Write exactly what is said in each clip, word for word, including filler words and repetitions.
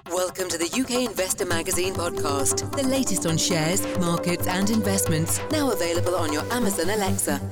Welcome to the U K Investor Magazine podcast, the latest on shares, markets and investments, now available on your Amazon Alexa.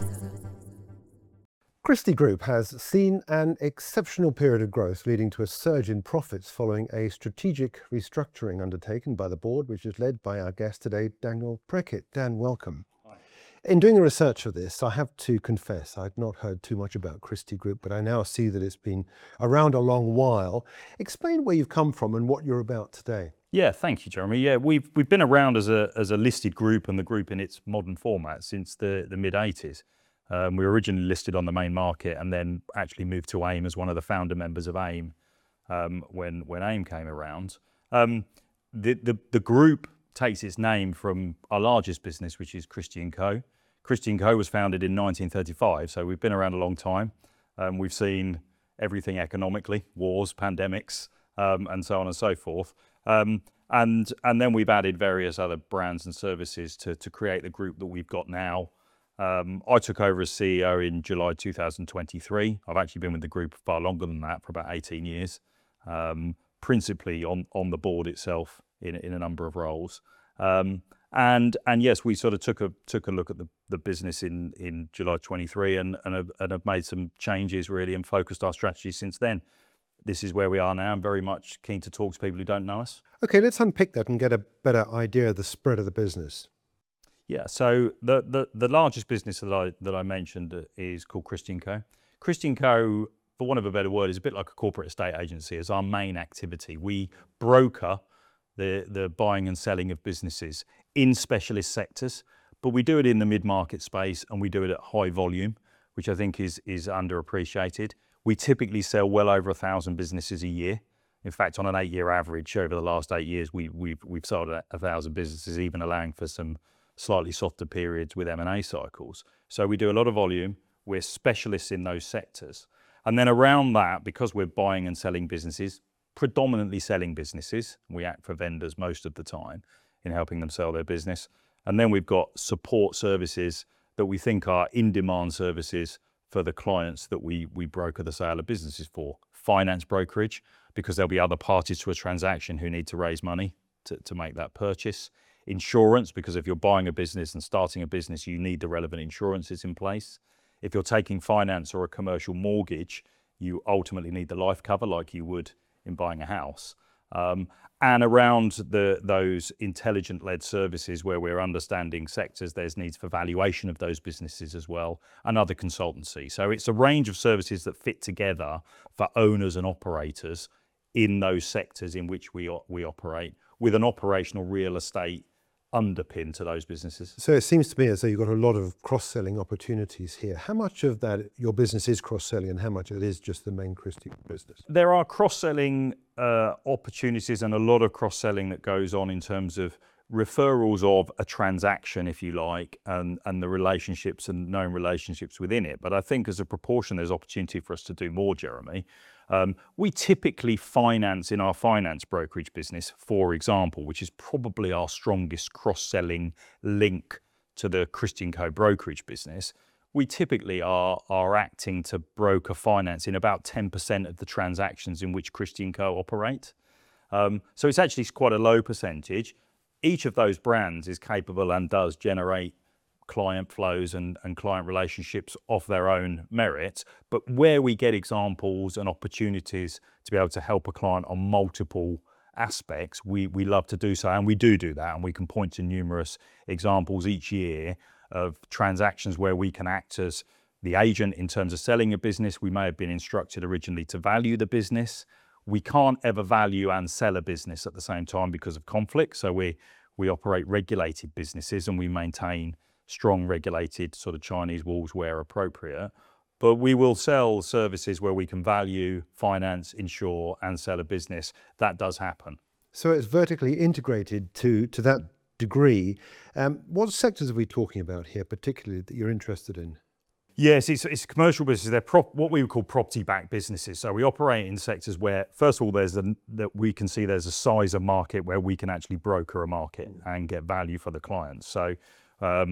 Christie Group has seen an exceptional period of growth, leading to a surge in profits following a strategic restructuring undertaken by the board, which is led by our guest today, Daniel Preckett. Dan, welcome. Hi. In doing the research for this, I have to confess I'd not heard too much about Christie Group, but I now see that it's been around a long while. Explain where you've come from and what you're about today. Yeah, thank you, Jeremy. Yeah, we've we've been around as a as a listed group and the group in its modern format since the, the mid eighties. Um, we were originally listed on the main market and then actually moved to AIM as one of the founder members of AIM um, when when AIM came around. Um, the, the the group takes its name from our largest business, which is Christie and Co. Christie and Co was founded in nineteen thirty-five, so we've been around a long time. Um, we've seen everything economically, wars, pandemics, um, and so on and so forth. Um, and and then we've added various other brands and services to to create the group that we've got now. Um, I took over as C E O in July two thousand twenty-three. I've actually been with the group far longer than that, for about eighteen years, um, principally on, on the board itself in, in a number of roles. Um, and and yes, we sort of took a took a look at the, the business in, in July twenty-three and, and, have, and have made some changes really and focused our strategy since then. This is where we are now. I'm very much keen to talk to people who don't know us. Okay, let's unpick that and get a better idea of the spread of the business. Yeah, so the, the, the largest business that I that I mentioned is called Christie and Co. Christie and Co, for want of a better word, is a bit like a corporate estate agency. It's our main activity. We broker the, the buying and selling of businesses in specialist sectors, but we do it in the mid-market space and we do it at high volume, which I think is, is underappreciated. We typically sell well over a thousand businesses a year. In fact, on an eight-year average over the last eight years, we, we've, we've sold a, a thousand businesses, even allowing for some slightly softer periods with M and A cycles. So we do a lot of volume. We're specialists in those sectors. And then around that, because we're buying and selling businesses, predominantly selling businesses, we act for vendors most of the time in helping them sell their business. And then we've got support services that we think are in-demand services for the clients that we, we broker the sale of businesses for. Finance brokerage, because there'll be other parties to a transaction who need to raise money to, to make that purchase. Insurance, because if you're buying a business and starting a business, you need the relevant insurances in place. If you're taking finance or a commercial mortgage, you ultimately need the life cover like you would in buying a house. Um, and around the, those intelligent-led services where we're understanding sectors, there's needs for valuation of those businesses as well, and other consultancy. So it's a range of services that fit together for owners and operators in those sectors in which we, we operate, with an operational real estate underpin to those businesses. So it seems to me as though you've got a lot of cross-selling opportunities here. How much of that your business is cross-selling and how much it is just the main Christie business? There are cross-selling uh, opportunities and a lot of cross-selling that goes on in terms of referrals of a transaction, if you like, and, and the relationships and known relationships within it. But I think as a proportion, there's opportunity for us to do more, Jeremy. Um, we typically finance in our finance brokerage business, for example, which is probably our strongest cross-selling link to the Christie and Co brokerage business. We typically are, are acting to broker finance in about ten percent of the transactions in which Christie and Co operate. Um, so it's actually quite a low percentage. Each of those brands is capable and does generate client flows and, and client relationships of their own merit. But where we get examples and opportunities to be able to help a client on multiple aspects, we, we love to do so. And we do do that. And we can point to numerous examples each year of transactions where we can act as the agent in terms of selling a business. We may have been instructed originally to value the business. We can't ever value and sell a business at the same time because of conflict. So we, we operate regulated businesses and we maintain strong regulated sort of Chinese walls where appropriate. But we will sell services where we can value, finance, insure and sell a business. That does happen. So it's vertically integrated to, to that degree. Um, what sectors are we talking about here particularly that you're interested in? Yes, it's, it's commercial businesses. They're prop, what we would call property-backed businesses. So we operate in sectors where, first of all, there's a, that we can see there's a size of market where we can actually broker a market and get value for the clients. So, um,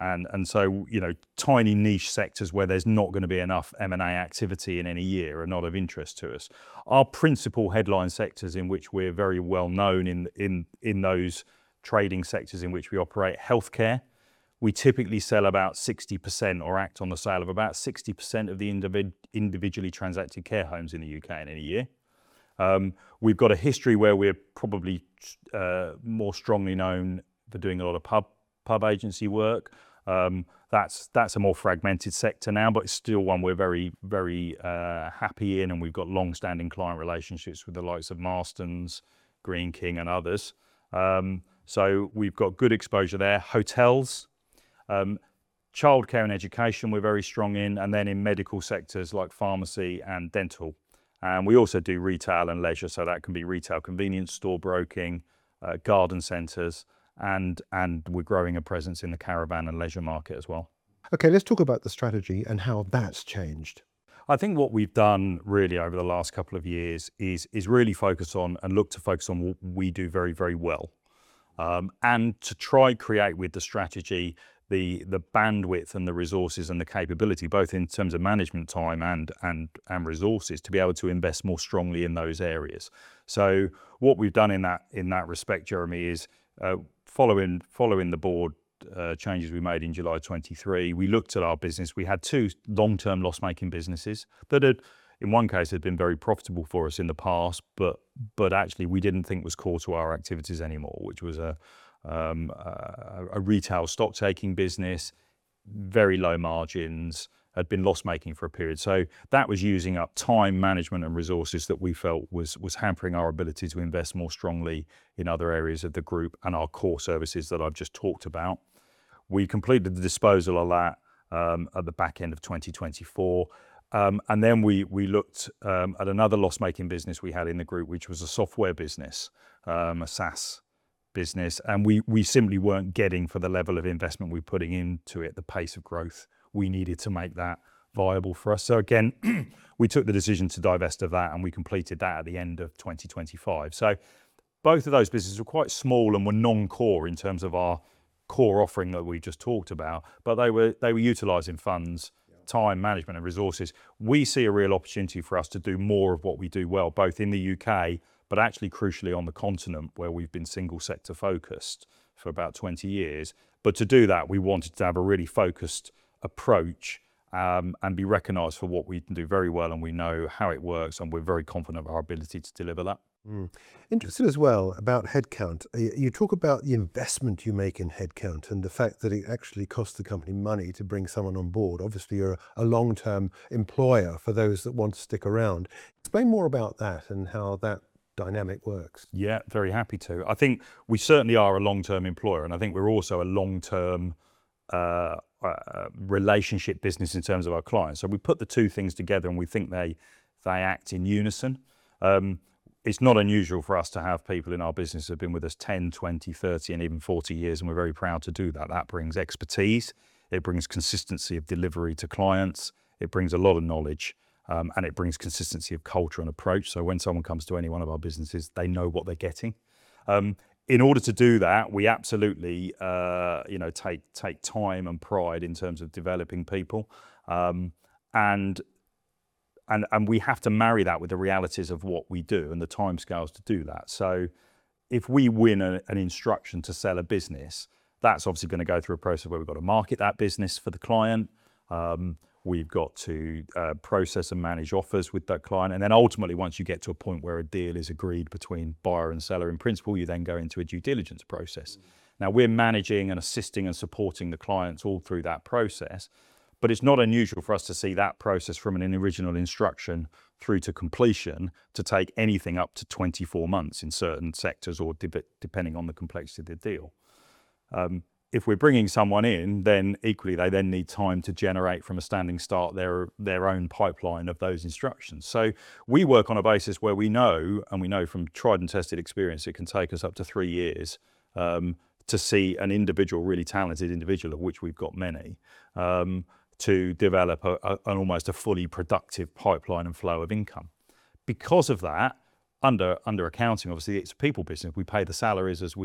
and and so you know, tiny niche sectors where there's not going to be enough M and A activity in any year are not of interest to us. Our principal headline sectors in which we're very well known in in in those trading sectors in which we operate, healthcare. We typically sell about sixty percent or act on the sale of about sixty percent of the individ individually transacted care homes in the U K in any year. Um, we've got a history where we're probably uh, more strongly known for doing a lot of pub pub agency work. Um, that's that's a more fragmented sector now, but it's still one we're very very uh, happy in, and we've got long-standing client relationships with the likes of Marston's, Green King, and others. Um, so we've got good exposure there. Hotels, um, childcare and education we're very strong in, and then in medical sectors like pharmacy and dental. And we also do retail and leisure, so that can be retail convenience store broking, uh, garden centres, and and we're growing a presence in the caravan and leisure market as well. Okay, let's talk about the strategy and how that's changed. I think what we've done really over the last couple of years is is really focus on and look to focus on what we do very, very well, um, and to try create with the strategy the the bandwidth and the resources and the capability, both in terms of management time and and and resources, to be able to invest more strongly in those areas. So what we've done in that in that respect, Jeremy, is uh, following following the board uh, changes we made in July twenty-three, we looked at our business. We had two long-term loss-making businesses that had, in one case, had been very profitable for us in the past, but but actually we didn't think was core to our activities anymore, which was a Um, a, a retail stock taking business, very low margins, had been loss making for a period. So that was using up time, management and resources that we felt was was hampering our ability to invest more strongly in other areas of the group and our core services that I've just talked about. We completed the disposal of that um, at the back end of twenty twenty-four. Um, and then we we looked um, at another loss making business we had in the group, which was a software business, um, a SaaS business, and we we simply weren't getting, for the level of investment we're putting into it, the pace of growth we needed to make that viable for us. So again, we took the decision to divest of that, and we completed that at the end of twenty twenty-five. So both of those businesses were quite small and were non-core in terms of our core offering that we just talked about, but they were they were utilizing funds, time, management and resources. We see a real opportunity for us to do more of what we do well, both in the U K, but actually crucially on the continent, where we've been single sector focused for about twenty years. But to do that, we wanted to have a really focused approach um, and be recognised for what we can do very well, and we know how it works, and we're very confident of our ability to deliver that. Mm. Interested as well about headcount. You talk about the investment you make in headcount and the fact that it actually costs the company money to bring someone on board. Obviously, you're a long-term employer for those that want to stick around. Explain more about that and how that dynamic works. Yeah, very happy to. I think we certainly are a long-term employer, and I think we're also a long-term uh, uh, relationship business in terms of our clients. So we put the two things together, and we think they they act in unison. Um, it's not unusual for us to have people in our business who have been with us ten, twenty, thirty, and even forty years, and we're very proud to do that. That brings expertise, it brings consistency of delivery to clients, it brings a lot of knowledge. Um, and it brings consistency of culture and approach. So when someone comes to any one of our businesses, they know what they're getting. Um, in order to do that, we absolutely, uh, you know, take take time and pride in terms of developing people, um, and and and we have to marry that with the realities of what we do and the timescales to do that. So if we win a, an instruction to sell a business, that's obviously going to go through a process where we've got to market that business for the client. Um, We've got to uh, process and manage offers with that client. And then ultimately, once you get to a point where a deal is agreed between buyer and seller in principle, you then go into a due diligence process. Mm. Now, we're managing and assisting and supporting the clients all through that process, but it's not unusual for us to see that process from an original instruction through to completion to take anything up to twenty-four months in certain sectors, or de- depending on the complexity of the deal. Um, If we're bringing someone in, then equally they then need time to generate from a standing start their their own pipeline of those instructions. So we work on a basis where we know, and we know from tried and tested experience, it can take us up to three years um, to see an individual, really talented individual, of which we've got many, um, to develop a, a, an almost a fully productive pipeline and flow of income. Because of that, under under accounting, obviously it's a people business. We pay the salaries as we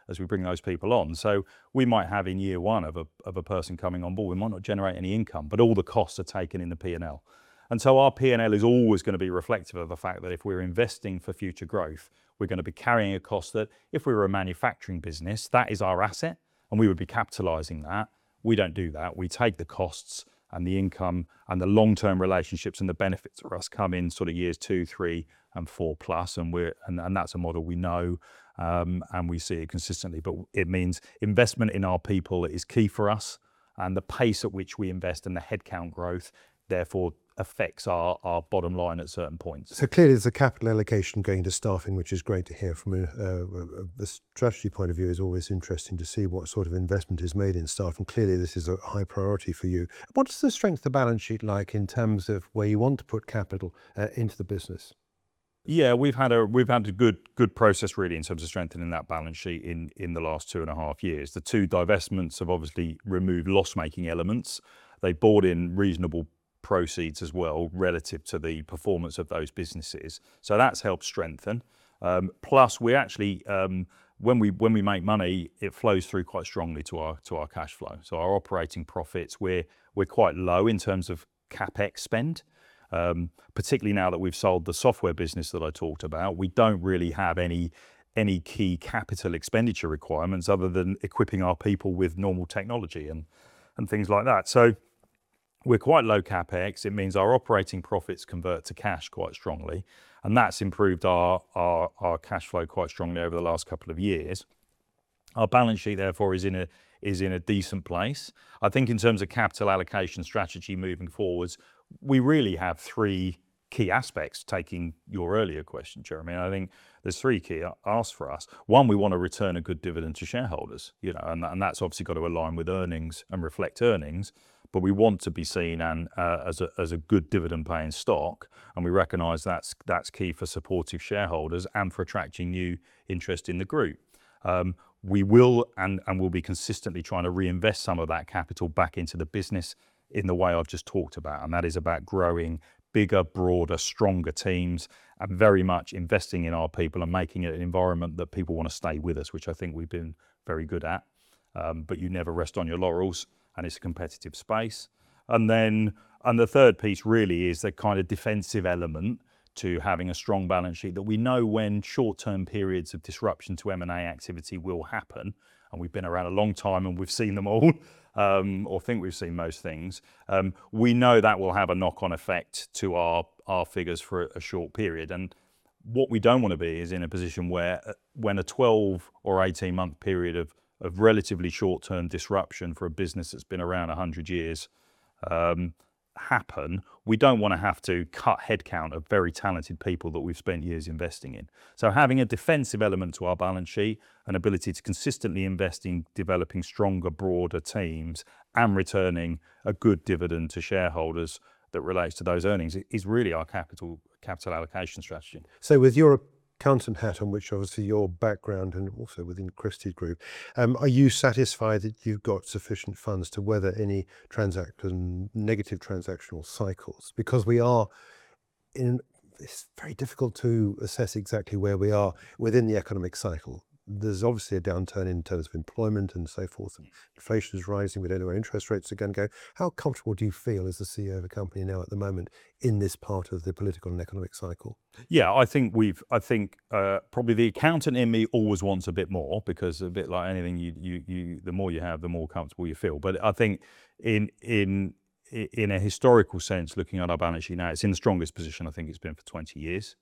as we bring those people on. So we might have in year one of a, of a person coming on board, we might not generate any income, but all the costs are taken in the P and L. And so our P and L is always going to be reflective of the fact that if we're investing for future growth, we're going to be carrying a cost that if we were a manufacturing business, that is our asset and we would be capitalizing that. We don't do that. We take the costs and the income and the long-term relationships and the benefits for us come in sort of years two, three and four plus. And we're and, and that's a model we know um, and we see it consistently. But it means investment in our people is key for us, and the pace at which we invest and the headcount growth therefore affects our, our bottom line at certain points. So clearly there's a capital allocation going to staffing, which is great to hear. From a, uh, a strategy point of view, is always interesting to see what sort of investment is made in staff, and clearly this is a high priority for you. What's the strength of the balance sheet like in terms of where you want to put capital uh, into the business? Yeah, we've had a we've had a good good process really in terms of strengthening that balance sheet in in the last two and a half years. The two divestments have obviously removed loss-making elements. They brought in reasonable proceeds as well relative to the performance of those businesses. So that's helped strengthen. Um, plus, we actually um, when we when we make money, it flows through quite strongly to our to our cash flow. So our operating profits, we're we're quite low in terms of capex spend. Um, particularly now that we've sold the software business that I talked about, we don't really have any any key capital expenditure requirements other than equipping our people with normal technology and and things like that. So we're quite low capex. It means our operating profits convert to cash quite strongly, and that's improved our our, our cash flow quite strongly over the last couple of years. Our balance sheet, therefore, is in a is in a decent place. I think in terms of capital allocation strategy moving forwards, we really have three key aspects, taking your earlier question, Jeremy. I think there's three key asks for us. One, we want to return a good dividend to shareholders, you know, and, and that's obviously got to align with earnings and reflect earnings, but we want to be seen and uh, as a as a good dividend paying stock, and we recognise that's that's key for supportive shareholders and for attracting new interest in the group. Um, we will and, and will be consistently trying to reinvest some of that capital back into the business in the way I've just talked about, and that is about growing bigger, broader, stronger teams and very much investing in our people and making it an environment that people want to stay with us, which I think we've been very good at. Um, but you never rest on your laurels, and it's a competitive space. And then, and the third piece really is the kind of defensive element to having a strong balance sheet, that we know when short-term periods of disruption to M and A activity will happen, and we've been around a long time and we've seen them all, um, or think we've seen most things, um, we know that will have a knock-on effect to our, our figures for a short period. And what we don't want to be is in a position where uh, when a twelve or eighteen month period of, of relatively short-term disruption for a business that's been around one hundred years um, happen, we don't want to have to cut headcount of very talented people that we've spent years investing in. So having a defensive element to our balance sheet, an ability to consistently invest in developing stronger, broader teams and returning a good dividend to shareholders that relates to those earnings is really our capital capital allocation strategy. So with your accountant hat on, which obviously your background and also within Christie Group, um, are you satisfied that you've got sufficient funds to weather any transaction negative transactional cycles? Because we are in, it's very difficult to assess exactly where we are within the economic cycle. There's obviously a downturn in terms of employment and so forth, and inflation is rising. We don't know where interest rates are going to go. How comfortable do you feel as the C E O of a company now at the moment in this part of the political and economic cycle? Yeah, I think we've, I think uh, probably the accountant in me always wants a bit more, because a bit like anything, you, you, you, the more you have, the more comfortable you feel. But I think in, in, in a historical sense, looking at our balance sheet now, it's in the strongest position I think it's been for twenty years.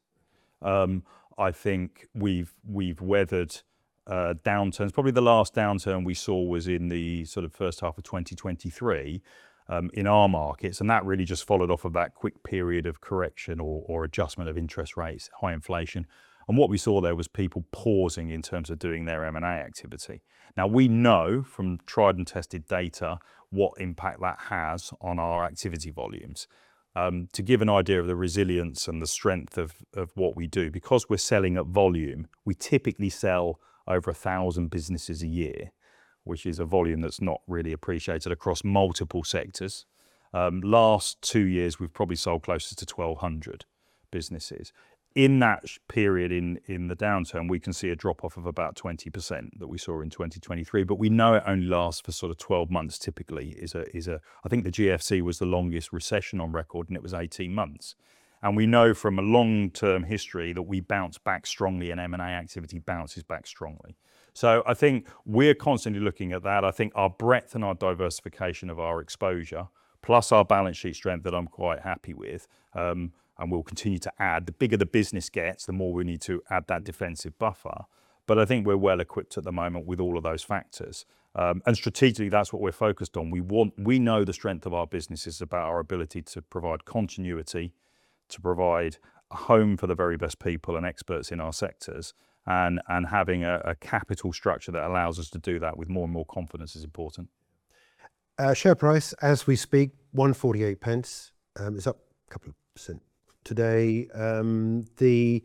Um, I think we've, we've weathered Uh, downturns. Probably the last downturn we saw was in the sort of first half of twenty twenty-three um, in our markets, and that really just followed off of that quick period of correction or, or adjustment of interest rates, high inflation. And what we saw there was people pausing in terms of doing their M and A activity. Now we know from tried and tested data what impact that has on our activity volumes. Um, to give an idea of the resilience and the strength of, of what we do, because we're selling at volume, we typically sell over a thousand businesses a year, which is a volume that's not really appreciated across multiple sectors. Um, last two years, we've probably sold closer to twelve hundred businesses. in that period in, in the downturn, we can see a drop off of about twenty percent that we saw in twenty twenty-three, but we know it only lasts for sort of twelve months typically. Is a, is a, I think the G F C was the longest recession on record, and it was eighteen months. And we know from a long-term history that we bounce back strongly, and M and A activity bounces back strongly. So I think we're constantly looking at that. I think our breadth and our diversification of our exposure, plus our balance sheet strength that I'm quite happy with, um, and we'll continue to add. The bigger the business gets, the more we need to add that defensive buffer. But I think we're well equipped at the moment with all of those factors. Um, and strategically, that's what we're focused on. We want, we know the strength of our business is about our ability to provide continuity, to provide a home for the very best people and experts in our sectors, and, and having a, a capital structure that allows us to do that with more and more confidence is important. Uh, share price, as we speak, one forty-eight pence. Um, it's up a couple of percent today. Um, the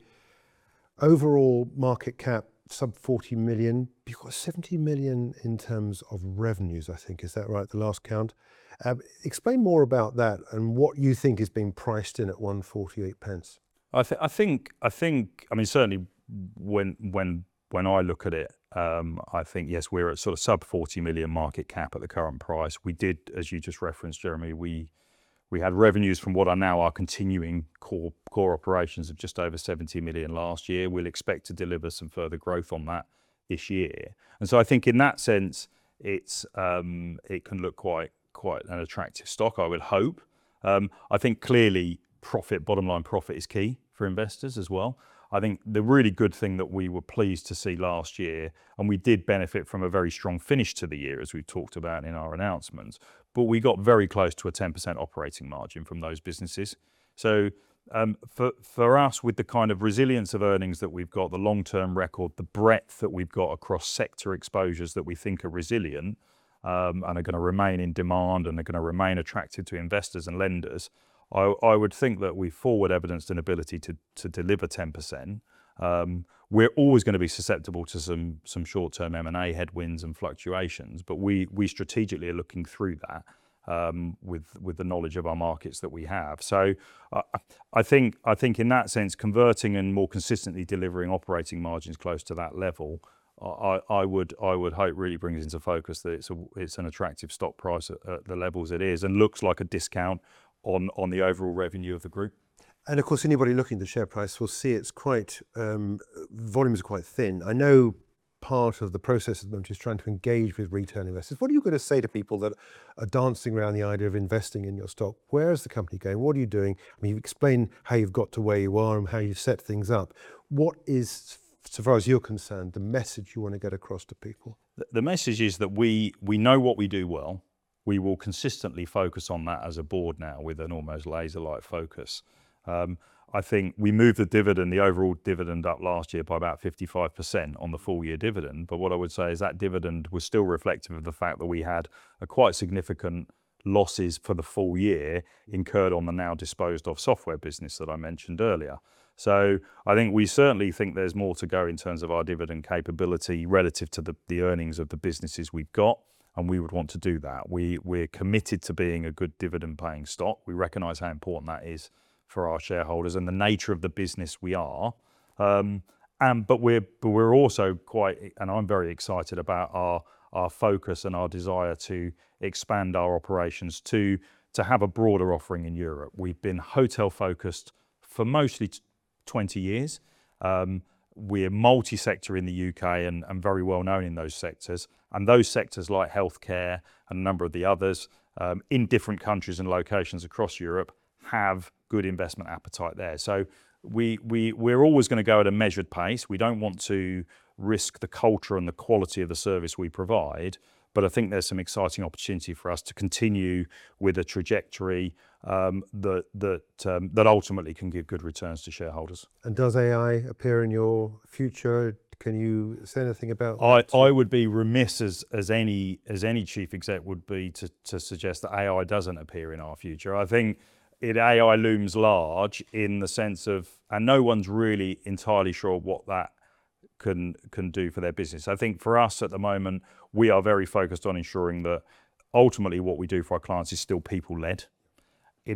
overall market cap, sub forty million. You've got seventy million in terms of revenues, I think. Is that right, the last count? Um, explain more about that and what you think is being priced in at one forty-eight pence. I, th- I think, I think, I mean, certainly when when when I look at it, um, I think, yes, we're at sort of sub forty million market cap at the current price. We did, as you just referenced, Jeremy, we we had revenues from what are now our continuing core core operations of just over seventy million last year. We'll expect to deliver some further growth on that this year. And so I think in that sense, it's um, it can look quite quite an attractive stock, I would hope. Um, I think clearly profit, bottom line profit is key for investors as well. I think the really good thing that we were pleased to see last year, and we did benefit from a very strong finish to the year, as we've talked about in our announcements, but we got very close to a ten percent operating margin from those businesses. So um, for, for us, with the kind of resilience of earnings that we've got, the long-term record, the breadth that we've got across sector exposures that we think are resilient um, and are going to remain in demand and are going to remain attractive to investors and lenders, I, I would think that we forward evidenced an ability to, to deliver ten percent. Um, we're always going to be susceptible to some some short-term M and A headwinds and fluctuations, but we we strategically are looking through that um, with with the knowledge of our markets that we have. So uh, I think I think in that sense, converting and more consistently delivering operating margins close to that level, I, I would I would hope really brings into focus that it's a, it's an attractive stock price at, at the levels it is, and looks like a discount on on the overall revenue of the group. And of course, anybody looking at the share price will see it's quite, um, volumes are quite thin. I know part of the process at the moment is trying to engage with retail investors. What are you going to say to people that are dancing around the idea of investing in your stock? Where is the company going? What are you doing? I mean, you've explained how you've got to where you are and how you've set things up. What is, so far as you're concerned, the message you want to get across to people? The, the message is that we we know what we do well. We will consistently focus on that as a board now with an almost laser-like focus. Um, I think we moved the dividend, the overall dividend up last year by about fifty-five percent on the full year dividend. But what I would say is that dividend was still reflective of the fact that we had a quite significant losses for the full year incurred on the now disposed of software business that I mentioned earlier. So I think we certainly think there's more to go in terms of our dividend capability relative to the, the earnings of the businesses we've got. And we would want to do that. We, we're committed to being a good dividend paying stock. We recognise how important that is for our shareholders and the nature of the business we are. Um, and but we're but we're also quite, and I'm very excited about our our focus and our desire to expand our operations to to have a broader offering in Europe. We've been hotel focused for mostly twenty years. Um, we're multi-sector in the U K and, and very well known in those sectors. And those sectors like healthcare and a number of the others um, in different countries and locations across Europe have good investment appetite there. So we, we, we're always going to go at a measured pace. We don't want to risk the culture and the quality of the service we provide, but I think there's some exciting opportunity for us to continue with a trajectory um, that that um, that ultimately can give good returns to shareholders. And does A I appear in your future? Can you say anything about I, that? I would be remiss as as any as any chief exec would be to to suggest that A I doesn't appear in our future. I think it A I looms large in the sense of, and no one's really entirely sure what that can can do for their business. I think for us at the moment, we are very focused on ensuring that ultimately what we do for our clients is still people-led. It is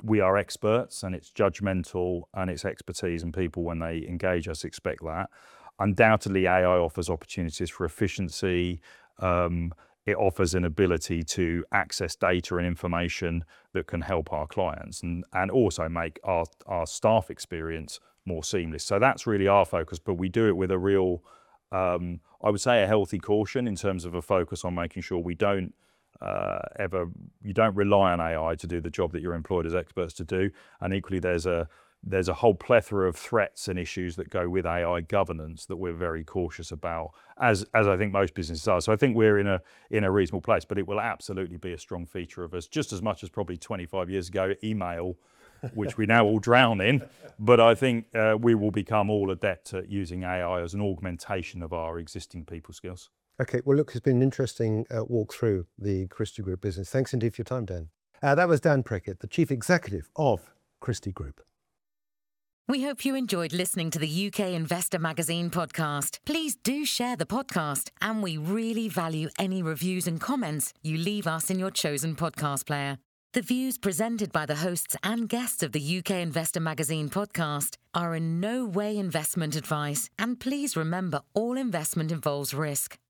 we are experts, and it's judgmental, and it's expertise, and people, when they engage us, expect that. Undoubtedly, A I offers opportunities for efficiency. Um, it offers an ability to access data and information that can help our clients, and, and also make our, our staff experience more seamless. So that's really our focus, but we do it with a real, um, I would say, a healthy caution in terms of a focus on making sure we don't uh, ever, you don't rely on A I to do the job that you're employed as experts to do. And equally, there's a there's a whole plethora of threats and issues that go with A I governance that we're very cautious about, as as I think most businesses are. So I think we're in a in a reasonable place, but it will absolutely be a strong feature of us, just as much as probably twenty-five years ago, email, which we now all drown in. But I think uh, we will become all adept at using A I as an augmentation of our existing people skills. Okay, well, look, it's been an interesting uh, walk through the Christie Group business. Thanks indeed for your time, Dan. Uh, that was Dan Prickett, the Chief Executive of Christie Group. We hope you enjoyed listening to the U K Investor Magazine podcast. Please do share the podcast, and we really value any reviews and comments you leave us in your chosen podcast player. The views presented by the hosts and guests of the U K Investor Magazine podcast are in no way investment advice, and please remember all investment involves risk.